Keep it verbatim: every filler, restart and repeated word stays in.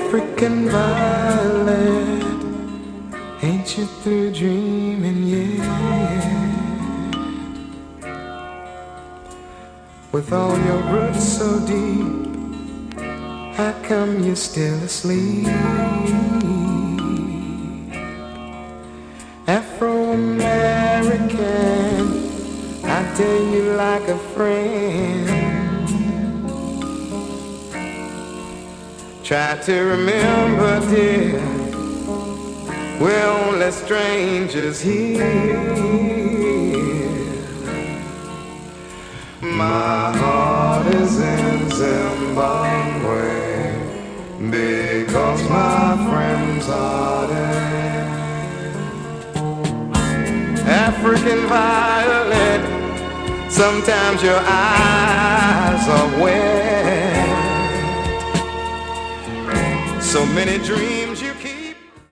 African violet, ain't you through dreaming yet? With all your roots so deep, how come you're still asleep? Afro-American, I tell you like a friend. Try to remember, dear, we're only strangers here. My heart is in Zimbabwe because my friends are there. African violet, sometimes your eyes are wet. So many dreams you